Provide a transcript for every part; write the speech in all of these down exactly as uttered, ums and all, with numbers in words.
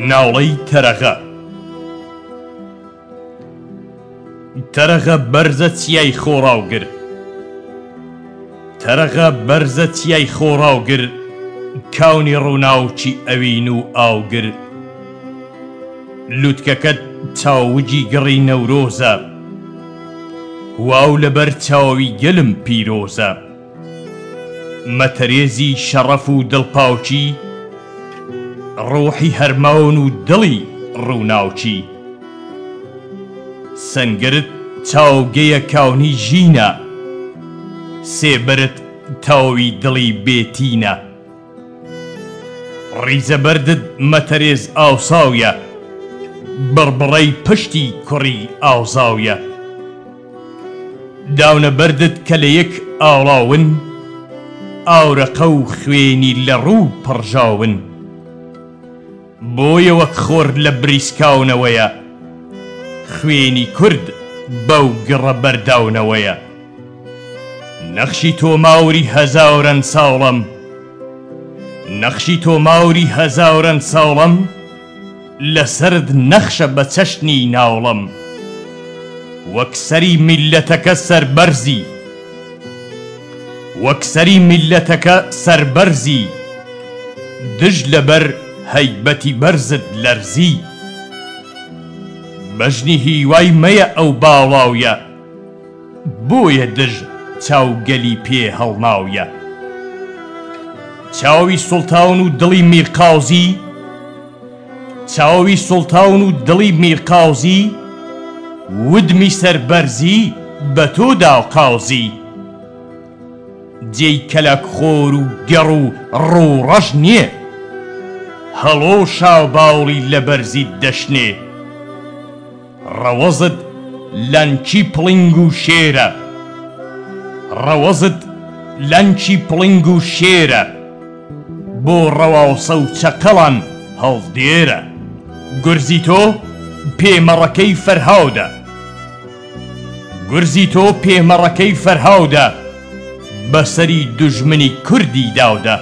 ناوڵەی تەرەغە. تەرەغە بەرزە چیای خۆڕاوگر، تەرەغە بەرزە چیای خۆڕاوگر، کاونی ڕووناوچی ئەوین و ئاوگر. لوتکەکەت چاوجی گڕی نەورۆزە، واو لەبەر چاوی گەلم پیرۆزە. مەتەرێزی شەڕەف و دڵپاوچی، ڕۆحی هەرماون و دڵی ڕووناوچی. سەنگرت چاوگەیە کاونی ژینە، سێبرت تاوی دڵی بێتینە. ڕیزەبەردت مەتەرێز ئاوساویە، بڕبڕەی پشتی کوڕی ئاوزاویە. داونەبەردت کە لە یەک ئاڵاون، ئاورەقە و خوێنی لە ڕوو پڕژاون. بۆیە وەک خۆر لە بریسکاونەوەیە، خوێنی کورد بەو گڕە بەرداونەوەیە. نەخشی تۆ ماوری هەزاورەن ساڵەم، نەخشی تۆ ماوری هەزاورەن ساڵەم، لەسەرد نەخشە بە چەشنی ناوڵەم. وەک سەری میللەتەکە سەربەرزی، وەک سەری میللەتەکە سەربەرزی، دژ لەبەر هەیبەتی بەرزت لەرزی. بەژنی هیوای مەیە ئەو باڵاویە، بۆیە دژ چاوگەلی پێ هەڵناویە. چاوی سوڵتاون و دڵی میرقاوزی، چاوی سوڵتاون و دڵی میرقاوزی، ودمی سەربەرزی بە تۆدا قاوزی. جێی کەلک خۆر و گەڕ و ڕووڕەش نییە، هەڵۆ شاو باوڵی لە بەرزی دەشنێ. ڕەوەزت لەنچی پڵنگ و شێرە، ڕەوەزت لەنچی پڵنگ و شێرە، بۆ ڕەواوسە و چەقەڵان هەڵدێرە. گورزی تۆ پێمەڕەکەی فەرهاودە، گورزی تۆ پێمەڕەکەی فەرهاودە، بەسەری دوژمنی کوردی داودە.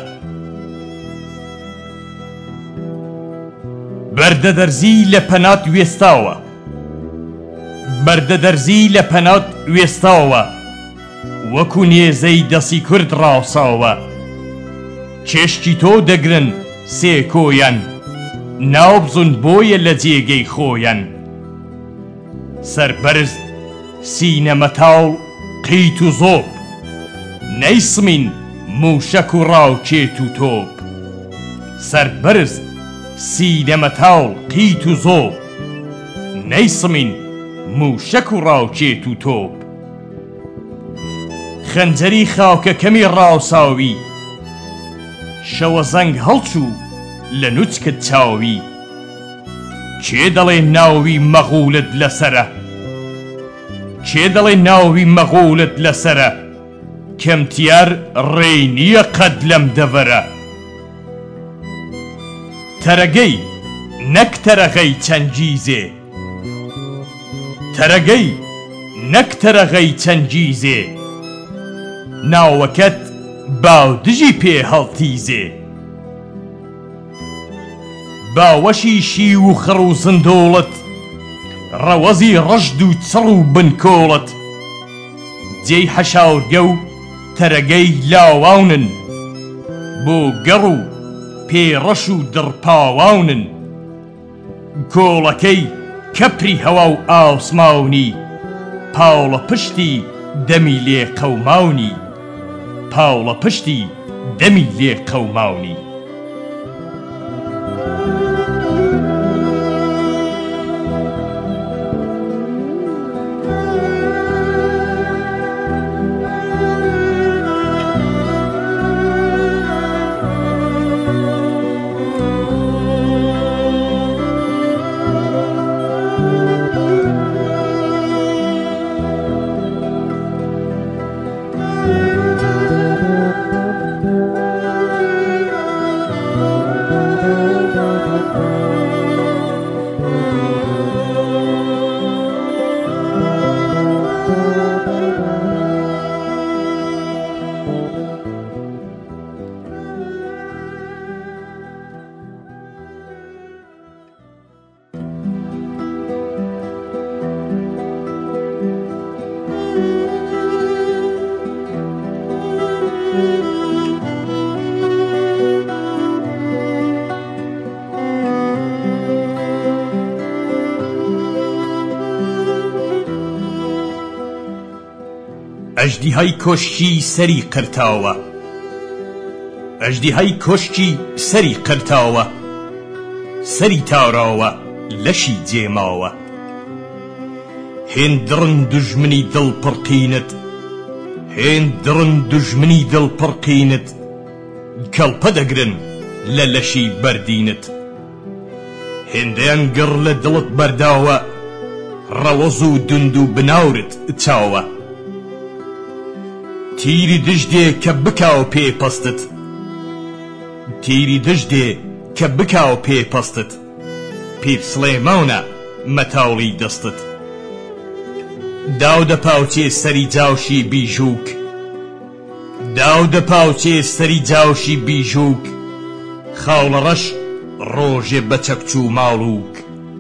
بەردە دەرزی لە پەنات وێستاوە، بەردە دەرزی لە پەنات وێستاوە، وەکو نێزەی دەسی کورد ڕاوساوە. چێشتی تۆ دەگرن سێ کۆیان، ناوبزون بۆیە لە جێگەی خۆیان. سەربەرز سینەمەتاڵ قیت و زۆب، نەیسمین موشەک و ڕاوچێت و تۆپ. سەربەرز سینەمەتاڵ قیت و زۆب، نەیسمین موشەک و ڕاوچێت و تۆپ. خەنجەری خاوکەکەمی ڕاوساوی، شەوە زەنگ هەڵچوو لە نوچکت چاوی. چێ دەڵێ ناوی مەغوولت لەسەرە، چێ دەڵێ ناوی مەغوولت لەسەرە، کەمتیار ڕێی نییە قەد لەم دەڤەرە. تەرەگەی نەک تەرەغەی چەنگیزێ، تەرەگەی نەک تەرەغەی چەنگیزێ، ناوەکەت باودژی پێ هەڵتیزێ. باوەشی شی و خڕ و زندۆڵت، ڕەوەزی ڕەشد و چڕ و بنکۆڵت. جێی حەشاورگە و تەرەگەی لاواونن، بۆ گەڕ و پێڕەش و دڕپاواونن. کۆڵەکەی کەپری هەوا و ئاسماونی، پاوڵە پشتی دەمی لێ قەوماونی، پاوڵە پشتی دەمی لێ قەوماونی. ئەژدیهای کۆشکی سەری قرتاوە ئەژدیهای کۆشکی سەری قرتاوە سەری تاوراوە لەشی جێماوە هێن دڕن دوژمنی دڵ پڕقینت هێن دڕن دوژمنی دڵ پڕقینت کەڵپە دەگرن لە لەشی بەردینت هێندەیان گڕ لە دڵت بەرداوە ڕەوەز و دند و بناورت چاوە تیری دژدێ کە بکاو پێپەستت تیری دژدێ کە بکاو پێپەستت پیر سڵێماونە مەتاوڵی دەستت داو دەپاوچێ سەری جاوشی بیژووک داو دەپاوچێ سەری جاوشی بیژووک خاوڵە ڕەش ڕۆژێ بە چەکچوو ماڵووک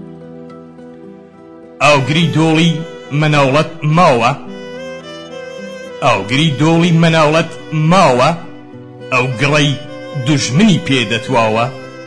ئاوگری دۆڵی مەناوڵەت ماوە ئاوگری دۆڵی مەناوڵەت ماوە ئەو گڕەی دوژمنی پێدەتواوە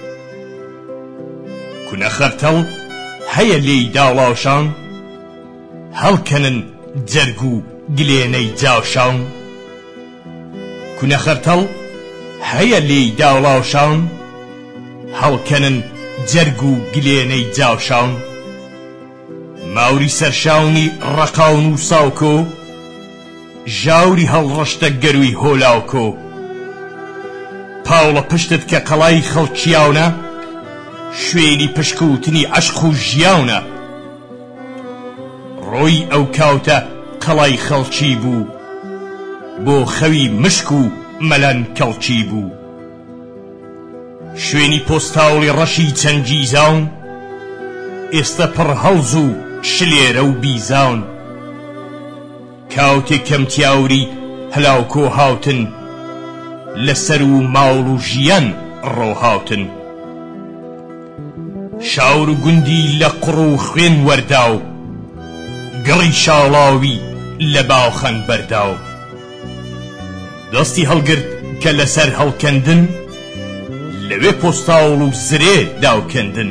کونە خەرتەڵ هەیە لێی داوڵاوشان هەڵکەنن جەرگ و گلێنەی جاوشان کونە خەرتەڵ هەیە لێی داوڵاوشان هەڵکەنن جەرگ و گلێنەی جاوشان ماوری سەرشاونی ڕەقاون و ساوکۆ ژاوری هەڵڕەشتە گەروی هۆلاوکۆ پاوڵە پشتت کە قەڵای خەڵکیاونە شوێنی پشکوتنی عەشق و ژیاونە ڕۆی ئەو کاوتە قەڵای خەڵکی بوو بۆ خەوی مشک و مەلەن کەڵکی بوو شوێنی پۆستاوڵی ڕەشی چەنگیزاون ئێستا پڕ هەڵز و شلێرە و بیزاون کاوتێک کەم تیاوری هەلاوکۆ هاوتن لەسەر و ماوڵ و ژیان ڕۆهاوتن شاور و گوندی لە قڕ و خوێن وەرداو گڕی شاڵاوی لە باوخەن بەرداو دەستی هەڵگرت کە لەسەر هەڵکەندن لەوێ پۆستاوڵ و زرێ داوکەندن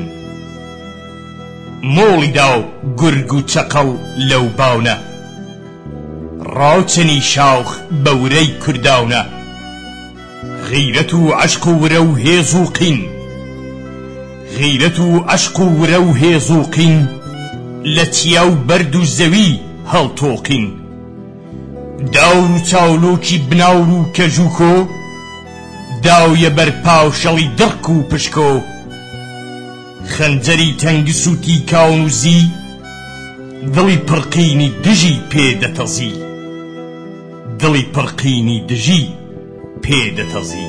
مۆڵی داو گورگ و چەقەڵ لەو باونە ڕاوچەنی شاوخ بەورەی کورداونە غیرەت و عەشق و ورە و هێز و قین غیرەت و عەشق و ورە و هێز و قین لە چیا و بەرد و زەوی هەڵتۆقین داور و چاولۆکی بناور و کەژووکۆ داویە بەرپاو شەڵی دڕک و پشکۆ خەنجەری تەنگس و تیکاون و زی دڵی پڕقینی دژی پێدەتەزی دڵی پڕقینی دژی پێدەتەزی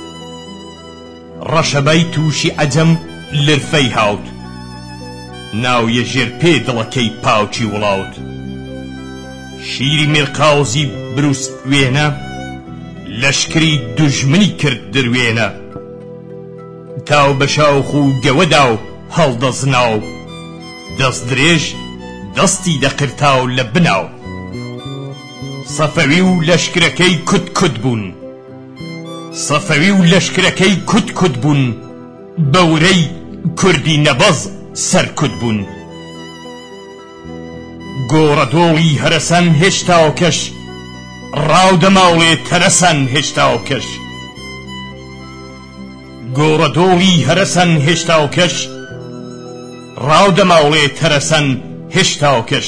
ڕەشەبای تووشی عەجەم لرفەی هاوت ناویە ژێر پێ دڵەکەی پاوچی وڵاوت شیری مێرقاوزی بروس وێنە لەشکری دوژمنی کرد دروێنە تاو بە شاوخ و گەوەدا و هەڵدەزناو دەست درێژ دەستی دەقرتاو لە بناو سەفەوی و لەشکرەکەی کوت کوت بوون سەفەوی و لەشکرەکەی کوت کوت بوون بەورەی کوردی نەبەز سەرکوت بوون گۆڕەدۆڵی هەرەسەن هێشتاوکەش ڕاودەماوڵێ تەرەسەن هێشتاوکەش گۆڕەدۆڵی هەرەسەن هێشتاوکەش ڕاودەماوڵێ تەرەسەن هێشتاوکەش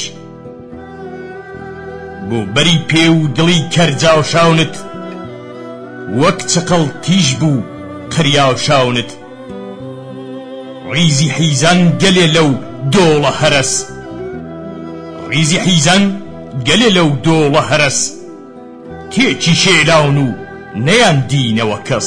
بۆ بەری پێ و دڵی کەرجاوشاونت وەک چقەڵ تیژ بوو قریاوشاونت ریزی حیزان گەلێ لەو دۆڵە هەرەس ریزی حیزان گەلێ لەو دۆڵە هەرەس تێکی شێلاون و نەیاندینەوە کەس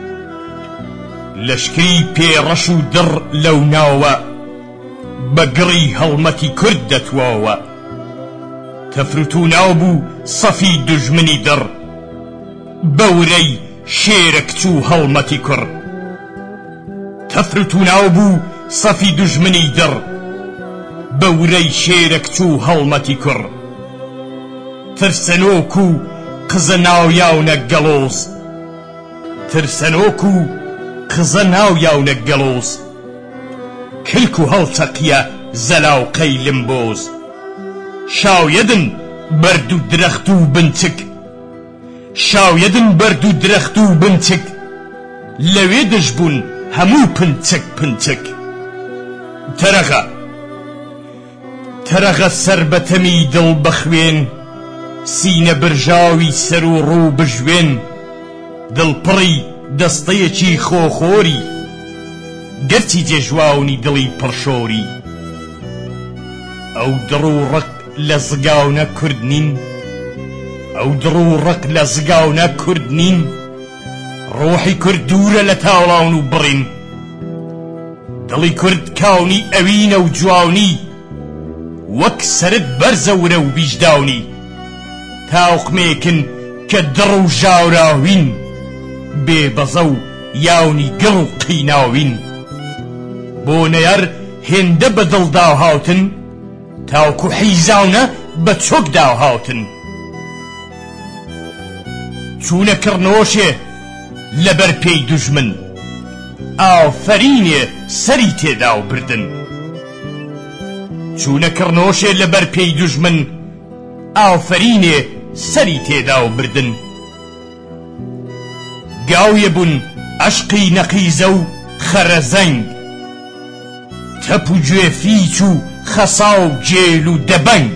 لەشکری پێڕەش و دڕ لەو ناوە بە گڕی هەڵمەتی کورد دەتواوە تەفروت و ناو بوو سەفی دوژمنی دڕ بەورەی شێرە کچوو هەڵمەتی کوڕ تەفروت و ناو بوو سەفی دوژمنی دڕ بەورەی شێرە کچوو هەڵمەتی کوڕ ترسەنۆک و قزە ناویاونە گەڵۆز ترسەنۆک و قزە ناویاونە گەڵۆز کلک و هەڵچەقیە زەلاوقەی لمبۆز شاویەدن برد و درەخت و بنچک شاویەدن برد و درەخت و بنچک لەوێ دەشبوون هەموو پنچک پنچک تەرەغە تەرەغە سەربەتەمی دڵ بەخوێن سینە برژاوی سەر و ڕوو بژوێن دڵپڕی دەستەیەکی خۆخۆری گەرچی جێژواونی دڵی پڕشۆری ئەو دڕ و ڕق لە زگاونە کورد نین ئەو دڕ و ڕق لە زگاونە کورد نین ڕۆحی کورد دوورە لە تاوڵاون و بڕین دڵی کورد کاونی ئەوینە و جوانی وەک سەرت بەرزەورە و بیژداونی تاوقمێکن کە دڕ و ژاوراوین بێبەزە و یاونی گڵ و قیناوین بۆ نەیەر هێندە بە دڵداو هاوتن تاوکو حیزاونە بە چۆک داو هاوتن چوونە کڕنۆشێ لەبەر پێی دوژمن ئافەرینێ سەری تێدا و بردن چوونە کڕنۆشێ لەبەر پێی دوژمن ئافەرینێ سەری تێدا و بردن گاویە بوون عەشقی نەقیزە و خەرەزەنگ تەپ و گوێ فیچ و خەسا و جێل و دەبەنگ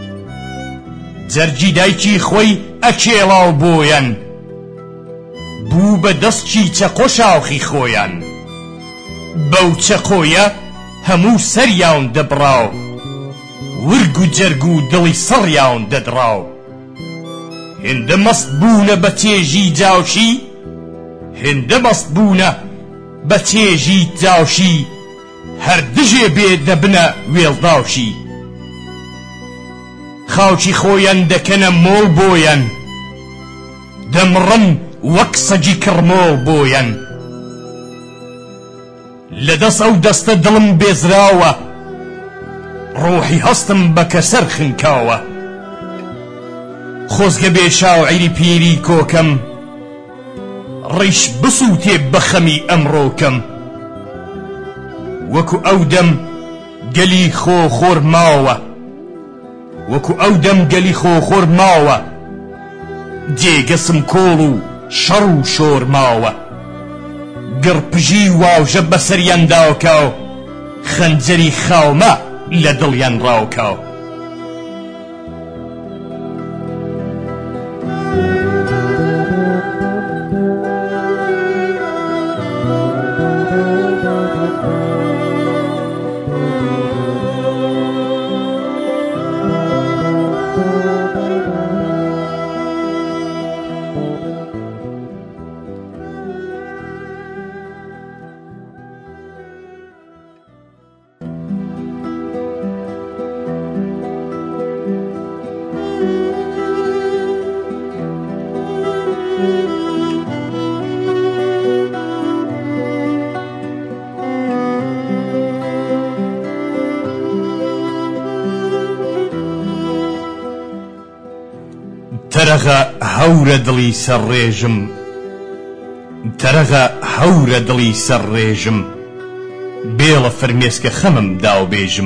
جەرگی دایکی خۆی ئەکێڵا و بۆیان بوو بە دەستکی چەقۆ شاوخی خۆیان بەو چەقۆیە هەموو سەریان دەبڕاو ورگ و جەرگ و دڵی سەڕیان دەدڕاو هێندە مەست بوونە بە تێژی جاوشی هێندە مەست بوونە بە تێژی جاوشی هەر دژێ بێ دەبنە وێڵداوشی خاوچی خۆیان دەکەنە مۆڵ بۆیان دەمڕن وەک سەگی کڕمۆڵ بۆیان لە دەست ئەو دەستە دڵم بێزراوە ڕۆحی هەستم بە کەسەر خنکاوە خۆزگە بێ شاعیری پیری کۆکەم ڕیش بسووتێ بە خەمی ئەمڕۆکەم وەکو ئەو دەم گەلی خۆخۆر ماوە وەکو ئەو دەم گەلی خۆخۆر ماوە جێگەسم کۆڵ و شەڕ و شۆر ماوە گڕپژی واوژە بەسەریان داوکاو خەنجەری خاومە لە دڵیان ڕاوکاو تەرەغە هەورە دڵی سەرڕێژم تەرەغە هەورە دڵی سەرڕێژم بێڵە فەرمێسکە خەمم داوبێژم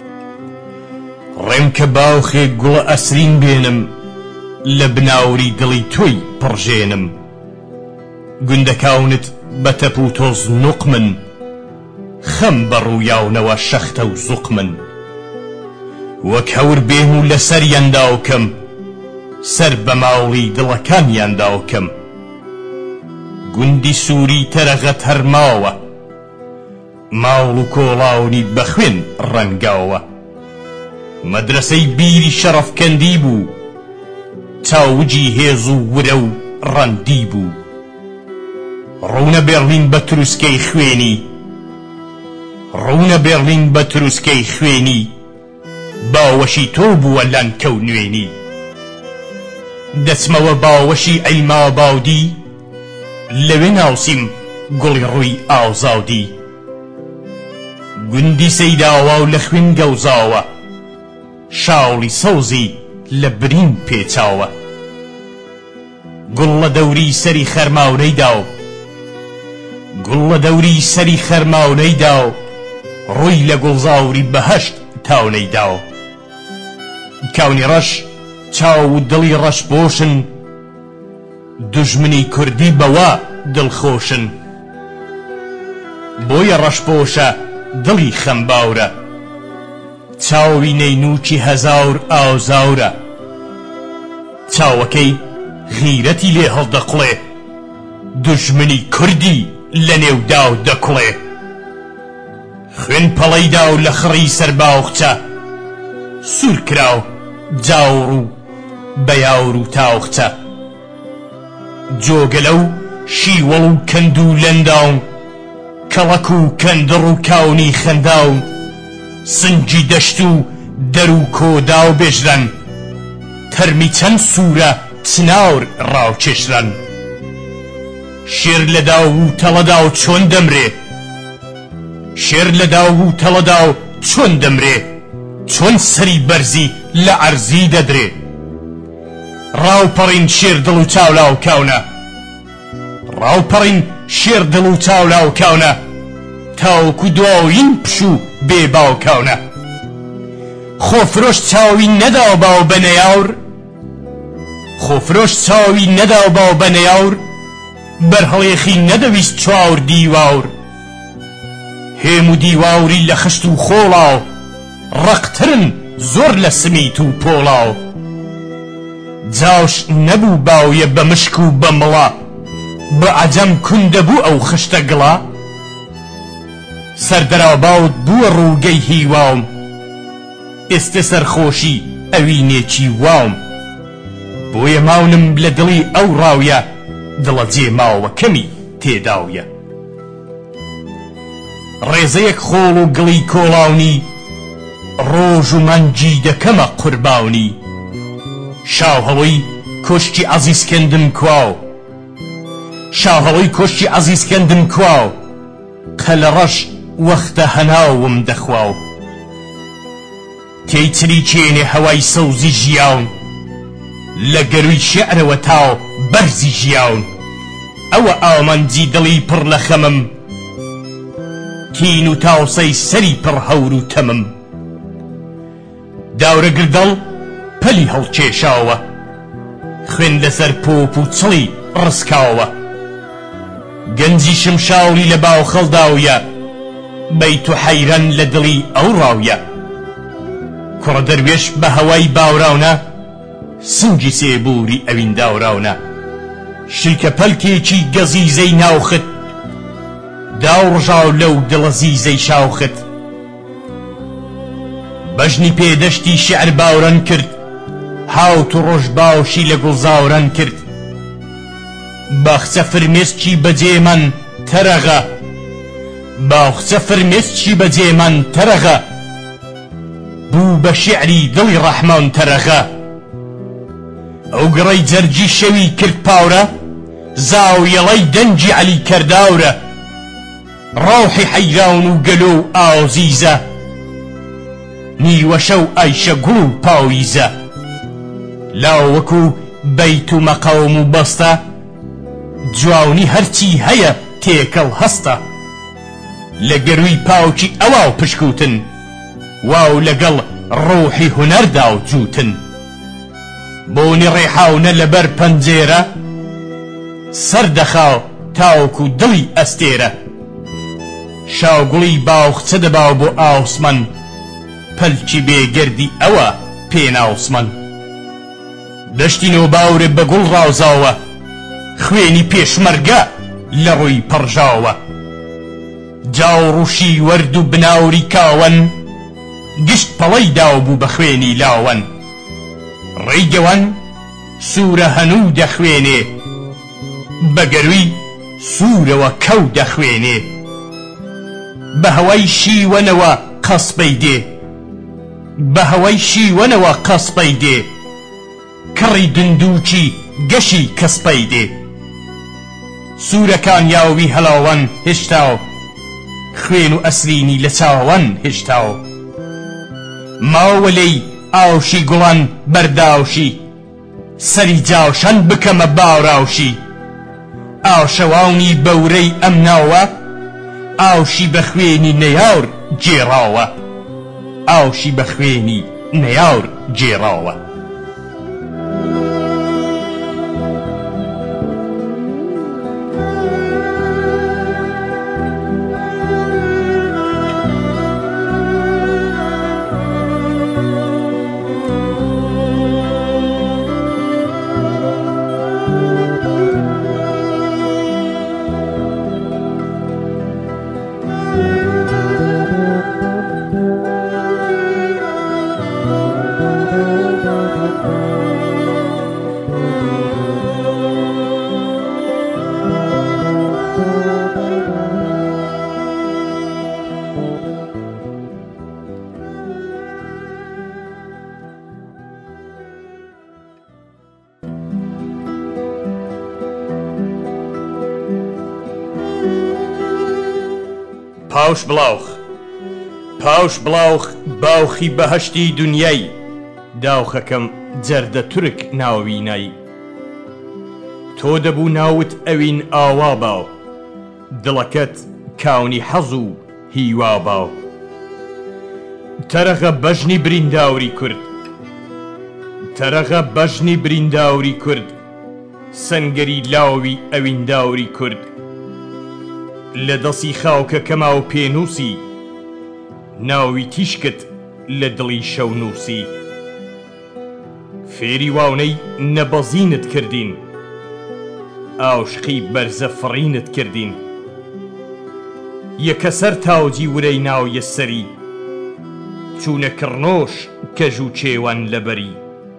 ڕێم کە باوخێ گوڵە ئەسرین بێنم لە بناوری دڵی تۆی پڕژێنم گوندەکاونت بە تەپ و تۆز نوقمن خەم بەڕوویاونەوە شەختە و زوقمن وەک هەور بێم و لەسەر یەنداوکەم سەر بە ماوڵی دڵەکانیان داوکەم گوندی سووری تەرەغەت هەرماوە ماوڵ و کۆڵاونی بەخوێن ڕەنگاوە مەدرسەی بیری شەڕەفکەندی بوو چاوجی هێز و ورە و ڕەندی بوو ڕوونە بێرلین بە تروسکەی خوێنی ڕوونە بێرلین بە تروسکەی خوێنی باوەشی تۆ بووە لانکە و نوێنی دەچمەوە باوەشی ئەیما باودی لەوێ ناوسیم گوڵی ڕووی ئاوزاودی گوندی سەیداوە و لە خوێن گەوزاوە شاوڵی سەوزی لە برین پێچاوە گوڵ لە دەوری سەری خەرماونەیدا و گوڵ لە دەوری سەری خەرماونەیدا و ڕووی لە گوڵزاوری بەهەشت تاونەیدا و کاونی ڕەش چاو و دڵی ڕەشبۆشن دوژمنی کوردی بەوا دڵخۆشن بۆیە ڕەشبۆشە دڵی خەمباورە چاوی نەینووکی هەزار ئاوزاورە چاوەکەی غیرەتی لێ هەڵدەقڵێ دوژمنی کوردی لە نێوداو دەکوڵێ خوێن پەڵەیدا و لە خڕی سەرباوخچە سوور کراو جاوڕ و بەیاور و تاوخچە جۆگەلە و شیوەڵ و کەند و لەنداو کەڵەک و کەندڕ و کاونی خەنداو سنجی دەشت و دەر و کۆدا و بێژرەن تەرمی چەند سوورە چناور ڕاوچێشرەن شێر لەدا و تەڵەدا و چۆن دەمرێ شێر لەدا و تەڵەدا و چۆن دەمرێ چۆن سەری بەرزی لە عەرزی دەدرێ ڕاوپەڕین شێر دڵ و چاولاو کاونە ڕاوپەڕین شێر دڵ و چاولاو کاونە تاوەکو دواوین پش و بێباو کاونە خۆفرۆش چاوی نەداو باو بە نەیاور خۆفرۆش چاوی نەداو باو بە نەیاور بەرهەڵێخی نەدەویست چاور دیواور هێم و دیواوری لە خشت و خۆڵاو ڕقترن زۆر لە سمیت و پۆڵاو جاوش نەبوو باویە بە مشک و بە مڵا بە عەجەم کون دەبوو ئەو خشتە گڵا سەردەراباوت بووە ڕووگەی هیواوم ئێستە سەرخۆشی ئەوینێکی واوم بۆیە ماونم لە دڵی ئەو ڕاویە دڵە جێ ماوە کەمی تێداویە ڕێزەیەک خۆڵ و گڵی کۆڵاونی ڕۆژ و مانجی دەکەمە قورباونی شاوهەڵۆی کۆشتی عەزیزکەندم کواو شاوهەڵۆی کۆشتی عەزیزکەندم کواو کە لە ڕەش وەختە هەناوم دەخواو تێی چلی چێنێ هەوای سەوزی ژیاون لە گەروی شێعرەوە تاو بەرزی ژیاون ئەوە ئامانجی دڵی پڕ لە خەمم کین و تاوسەی سەری پڕ هەور و تەمم داورە گردەڵ پەلی هەڵکێشاوە خوێن لەسەر پۆپ و چڵی ڕسکاوە گەنجی شمشاوری لە باو خەڵداویە بەیت و حەیرەن لە دڵی ئەو ڕاویە کوڕە دەروێش بە هەوای باوراونە سنگی سێبووری ئەوین داوراونە شیکە پەلکێکی گەزیزەی ناوخت داوڕژاو لەو دڵە زیزەی شاوخت بەژنی پێدەشتی شێعر باوران کرد هاوت و ڕۆژ باوشی لە گوڵزاوران کرد باخچە فرمێسکی بەجێمان تەرەغە باخچە فرمێسکی بەجێمان تەرەغە بوو بە شێعری دڵی ڕەحمان تەرەغە ئەو گڕەی جەرگی شەوی کرد پاورە زاویەڵەی دەنجی عەلی کەرداورە ڕاوحی حەیراون و گەلۆ و ئاوزیزە نیوە شەو ئایشە گوڵ و پاویزە لاو وەکو بەیت و مەقەوم و بەستە جوانی هەرچی هەیە تێکەڵ هەستە لە گەروی پاوکی ئەواو پشکوتن واو لەگەڵ ڕۆحی هونەردا و جووتن بۆنی ڕێحاونە لەبەر پەنجێرە سەردەخاو تاوەکو دڵی ئەستێرە شاوگوڵی باوخچە دەباو بۆ ئاوسمان پەلکی بێگەردی ئەوە پێناوسمان دەشتی نۆباورێ بە گوڵ ڕاوزاوە خوێنی پێشمەرگە لە ڕووی پەڕژاوە جاوڕوشی وەرد و بناوری کاوەن گشت پەڵەی داو بوو بە خوێنی لاوەن ڕێیگەوەن سوورە هەنوو دەخوێنێ بە گەروی سوورەوە کەو دەخوێنێ بە هەوای شیوەنەوە قەسپەی دێ بە هەوای شیوەنەوە قەسپەی دێ کڕی دندووکی گەشی کەسپەی دێ سوورەکان یاوی هەڵاوەن هێشتاو خوێن و ئەسرینی لە چاوەن هێشتاو ماوەلەی ئاوشی گوڵان بەرداوشی سەری جاوشەن بکەمە باوراوشی ئاوشەواونی بەورەی ئەم ناوە ئاوشی بە خوێنی نەیاور جێڕاوە ئاوشی بە خوێنی نەیاور جێڕاوە پاوش بڵاوخ پاوش بڵاوخ باوخی بەهەشتی دونیای داوخەکەم جەردە تورک ناوینای تۆ دەبوو ناوت ئەوین ئاوا باو دڵەکەت کاونی حەز و هیوا باو تەرەغە بەژنی برینداوری کورد تەرەغە بەژنی برینداوری کورد سەنگەری لاوی ئەوینداوری کورد لە دەسی خاوکە کەما و پێنووسی ناوی تیشکت لە دڵی شەو نووسی فێری واونەی نەبەزینت کردین ئاوشقی بەرزە فڕینت کردین یەکە سەر تاوجی ورەی ناو یەسەری چوونە کڕنۆش کەژ و چێوان لەبەری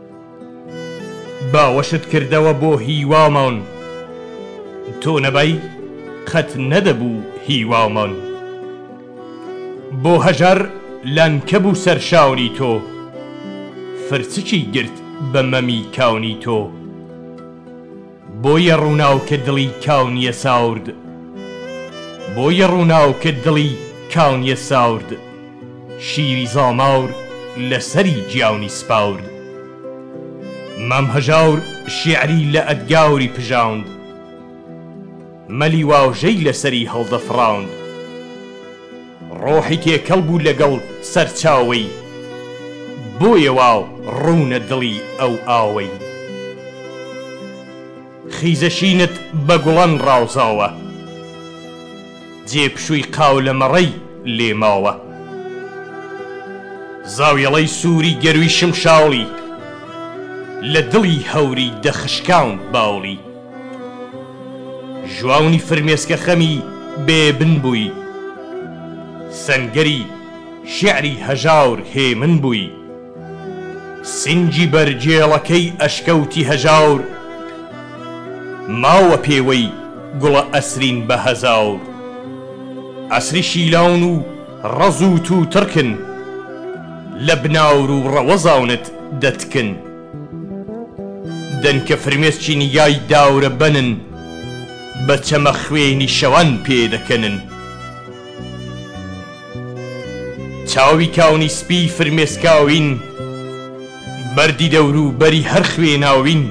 باوەشت کردەوە بۆ هیوامۆن تۆ نەبەی قەت نەدەبوو هیوامۆن بۆ هەژار لانکە بوو سەرشاونی تۆ فرچکی گرت بە مەمی کاونی تۆ بۆیە ڕووناو کە دڵی کاونیە ساورد بۆیە ڕووناو کە دڵی کاونیە ساورد شیری زاماور لەسەری گیاونی سپاورد مام هەژاور شیعری لە ئەدگاوری پژاوند مەلی واوژەی لەسەری هەڵدەفڕاوند ڕۆحی تێکەڵ بوو لەگەڵ سەرچاوەی بۆیە واو ڕوونە دڵی ئەو ئاوەی خیزەشینت بە گوڵان ڕاوزاوە جێپشووی قاو لە مەڕەی لێماوە زاویەڵەی سووری گەروی شمشاڵی لە دڵی هەوری دەخشکاوند باوڵی ژواونی فرمێسکە خەمی بێبن بووی سەنگەری شیعری هەژاور هێمن بووی سنجی بەرجێڵەکەی ئەشکەوتی هەژاور ماوە پێوەی گوڵە ئەسرین بە هەزاور ئەسری شیلاون و ڕەز و تووتڕکن لە بناور و ڕەوەزاونت دەتکن دەنکە فرمێسکی نیگای داورە بەنن بە چەمە خوێنی شەوان پێدەکەنن چاوی کاونی سپی فرمێسکاوین بەردی دەور و بەری هەر خوێناوین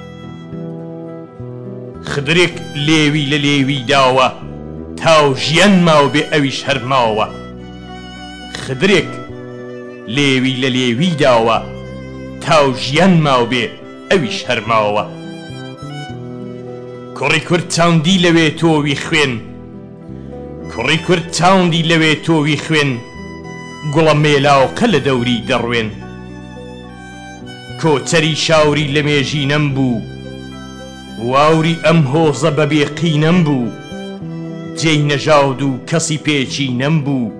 خدرێک لێوی لە لێوی داوە تاو ژیان ماو بێ ئەویش هەرماوە خدرێک لێوی لە لێوی داوە تاو ژیان ماو بێ ئەویش هەرماوە کوڕی کورد چاوندی لەوێ تۆوی خوێن کوڕی کورد چاوندی لەوێ تۆوی خوێن گوڵە مێلاوقە لە دەوری دەڕوێن کۆچەری شاوری لە مێژینەم بوو واوری ئەم هۆزە بەبێ قینەم بوو جێی نەژاود و کەسی پێچی نەمبوو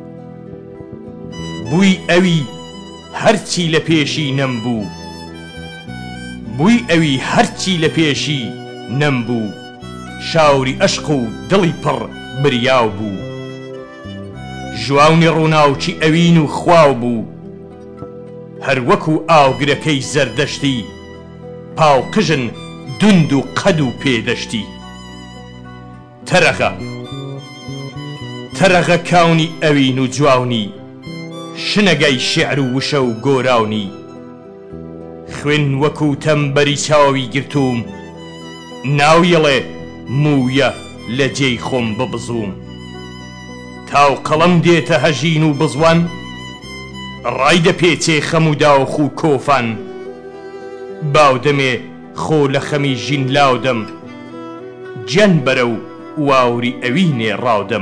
بووی ئەوی هەرچی لە پێشی نەمبوو بووی ئەوی هەرچی لە پێشی نەمبوو شاوری ئەشق و دڵی پڕ بریاو بوو ژواونی ڕووناوچی ئەوین و خواو بوو هەر وەکو ئاوگرەکەی زەردەشتی پاوقژن دند و قەد و پێدەشتی تەرەغە تەرەغە کاونی ئەوین و جواونی شنەگەی شێعر و وشە و گۆراونی خوێن وەکو تەمبەری چاوی گرتووم ناویەڵێ مویە لە جێی خۆم ببزووم تاو قەڵەم دێتە هەژین و بزوان ڕای دەپێچێ خەم و داوخ و کۆفان باودەمێ خۆ لە خەمی ژین لاودەم گیان بەرە و واوری ئەوینێ ڕاودەم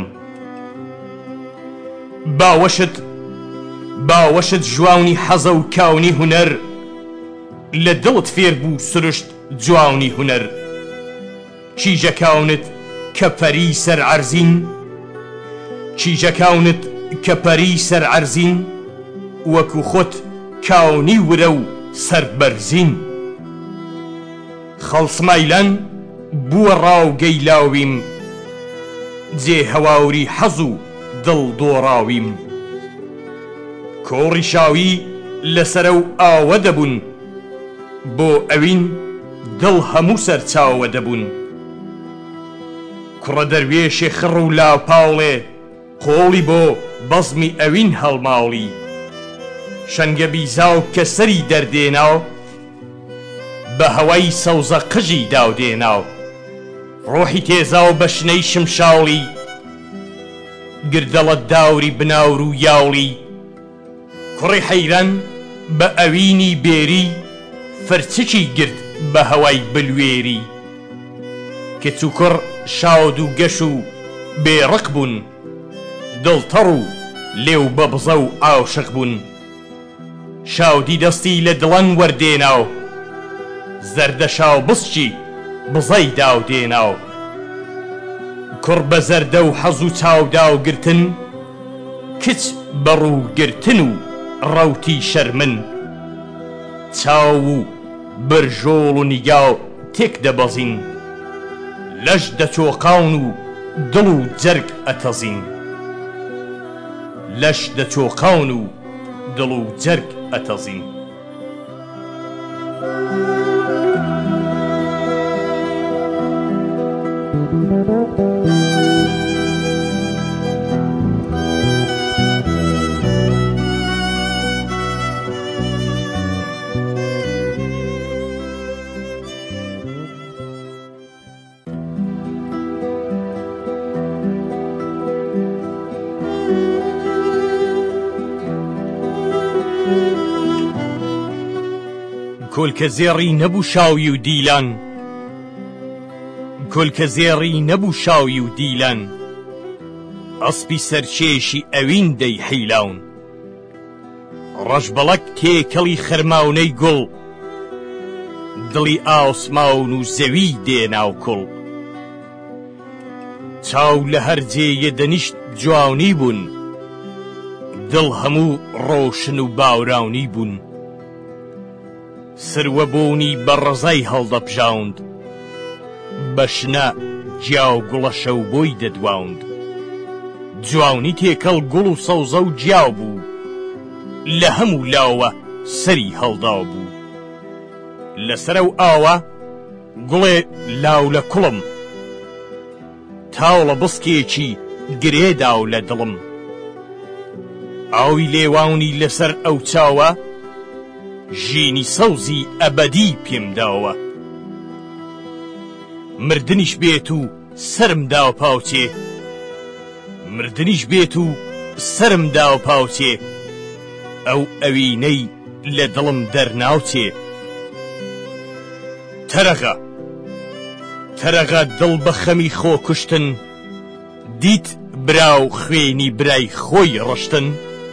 باوەشت باوەشت جوانی حەزە و کاونی هونەر لە دڵت فێر بوو سرشت جوانی هونەر چیژەکاونت کە پەری سەر عەرزین چیژەکاونت کە پەری سەر عەرزین وەکو خۆت کاونی ورە و سەربەرزین خەڵسمایلان بووە ڕاوگەی لاویم جێ هەواوری حەز و دڵ دۆڕاویم کۆڕی شاوی لەسەرە و ئاوە دەبوون بۆ ئەوین دڵ هەموو سەرچاوە دەبوون کوڕە دەروێشێ خڕ و لاپاوڵێ قۆڵی بۆ بەزمی ئەوین هەڵماوڵی شەنگە بیزاو کە سەری دەردێناو بە هەوای سەوزە قژی داودێناو ڕۆحی تێزاو بە شنەی شمشاوڵی گردەڵە داوری بناور و یاوڵی کوڕی حەیران بە ئەوینی بێری فرچکی گرت بە هەوای بلوێری کچ و کوڕ شاود و گەش و بێڕق بوون دڵتەڕ و لێو بە بزە و ئاوشق بوون شاودی دەستی لە دڵەن وەردێناو زەردە شاو بسچی بزەی داودێناو کوڕ بە زەردە و حەز و چاوداوگرتن کچ بە ڕووگرتن و ڕەوتی شەرمن چاو و برژۆڵ و نیگاو تێک دەبەزین لەش دەچۆقاون و دڵ و جەرگ ئەتەزین لەش دەچۆقاون و دڵ و جەرگ ئەتەزین کۆلکە زێڕی نەبوو شاوی و دیلان کۆلکە زێڕی نەبوو شاوی و دیلان ئەسپی سەرچێشی ئەوین دەی حیلاون ڕەشبەڵەک تێکەڵی خەرماونەی گوڵ دڵی ئاسماون و زەوی دێناو کوڵ چاو لە هەرجێیە دەنیشت جوانی بوون دڵ هەموو ڕۆشن و باوراونی بوون سروە بوونی بە ڕزای هەڵدەپژاوند بە شنە جیاو گوڵە شەو بۆی دەدواوند جوانی تێکەڵ گوڵ و سەوزە و جیاو بوو لە هەموو لاوە سەری هەڵداو بوو لەسەرە و ئاوە گوڵێ لاو لە کوڵم تاوڵە بسکێکی گرێداو لە دڵم ئاوی لێواونی لەسەر ئەو چاوە ژینی سەوزی ئەبەدی پێمداوە مردنیش بێت و سرم داو پاوچێ مردنیش بێت و سرم داو پاوچێ ئەو ئەوینەی لە دڵم دەرناوچێ تەرەغە تەرەغە دڵ بە خەمی خۆ کوشتن دیت براو خوێنی برای خۆی ڕشتن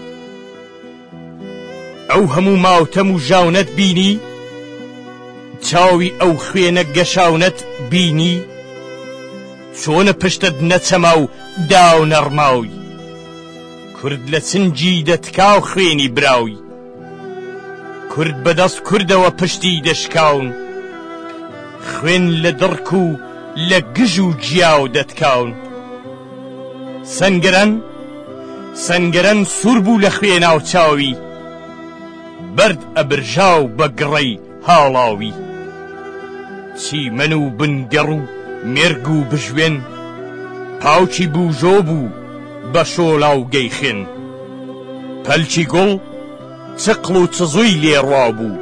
ئەو هەموو ماوتەم و ژاونەت بینی چاوی ئەو خوێنە گەشاونەت بینی چۆنە پشتت نەچەما و داو نەڕماوی کورد لە چنجی دەتکاو خوێنی براوی کورد بەدەست کوردەوە پشتی دەشکاون خوێن لە دڕک و لە گژ و جیاو دەتکاون سەنگەرەن سەنگەرەن سوور بوو لە خوێناو چاوی بەرد ئەبرژاو بە گڕەی هاڵاوی چیمەن و بنگەڕ و مێرگ و بژوێن پاوچی بوژۆ بوو بە شۆڵا و گەیخێن پەلچی گوڵ چقڵ و چزووی لێڕوا بوو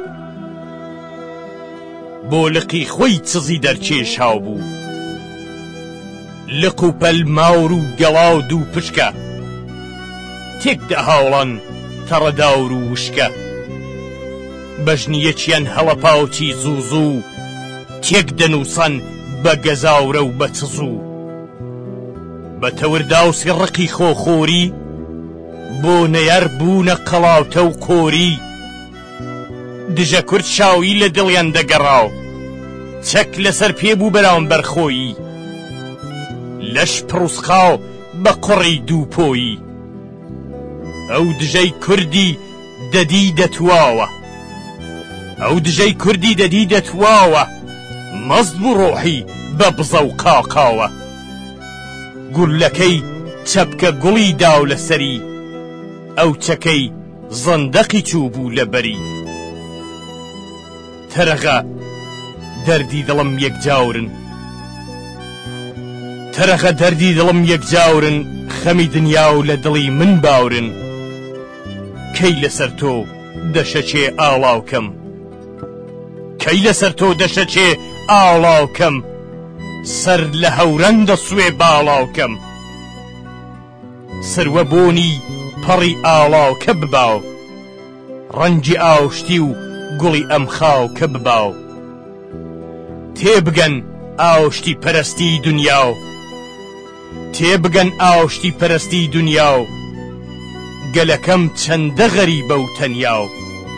بۆ لقی خۆی چزی دەرچێشاو بوو لق و پەل ماور و گەڵاو دوو پشکە تێک دەهاوڵان تەڕەداور و وشکە بەژنیەکیان هەڵە پاوچی زووزوو تێک دەنووسان بە گەزاورە و بە چزوو بە تەورداوسی ڕقی خۆخۆری بۆ نەیار بوونە قەڵاوتە و قۆری دژە کورد شاوی لە دڵیان دەگەڕاو چەک لەسەر پێبوو بەراون بەرخۆیی لەش پڕوسخاو بە قوڕی دووپۆیی ئەو دژەی کوردی دەدی دەتواوە ئەو دژەی کوردی دەدی دەتواوە مەست بوو ڕۆحی بە بزە و قاقاوە گولەکەی چەپکە گوڵی داو لەسەری ئەو چەکەی زەندەقی چوو بوو لەبەری تەرەغە دەردی دڵم یەکجاورن تەرەغە دەردی دڵم یەکجاورن خەمی دنیا و لە دڵی من باورن کەی لەسەر تۆ دەشەچێ ئاڵاوکەم کەی لەسەر تۆ دەشەچێ ئاڵاوکەم سەر لە هەورەندە سوێ باڵاوکەم سروە بۆنی پەڕی ئاڵاوکە بباو ڕەنجی ئاوشتی و گوڵی ئەم خاوکە بباو تێبگەن ئاوشتی پەرستی دنیا و تێبگەن ئاوشتی پەرستی دنیا و گەلەکەم چەندە غەریبە و تەنیا و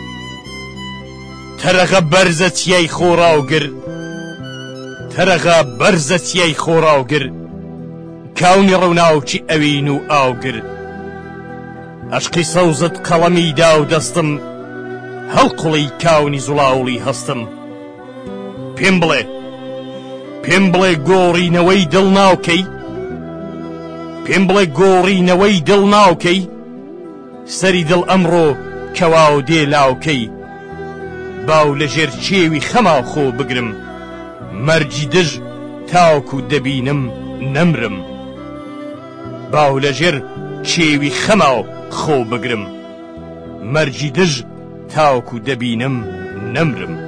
تەرەغە بەرزە چیای خۆڕاوگر تەرەغە بەرزە چیای خۆڕاوگر کاونی ڕەوناوچی ئەوین و ئاوگر عشقی سەوزت قەڵەمی دا و دەستم هەڵقوڵی کاونی زوڵاوڵی هەستم پێم بڵێ پێم بڵێ گۆڕینەوەی دڵ ناوکەی پێم بڵێ گۆڕینەوەی دڵ ناوکەی سەری دڵ ئەمڕۆ کەواو دێ لاوکەی باو لەژێر چێوی خەما خۆ بگرم مەرجی دژ تاوکو دەبینم نەمرم باو لەژێر چێوی خەما خۆ بگرم مەرجی دژ تاوکو دەبینم نەمرم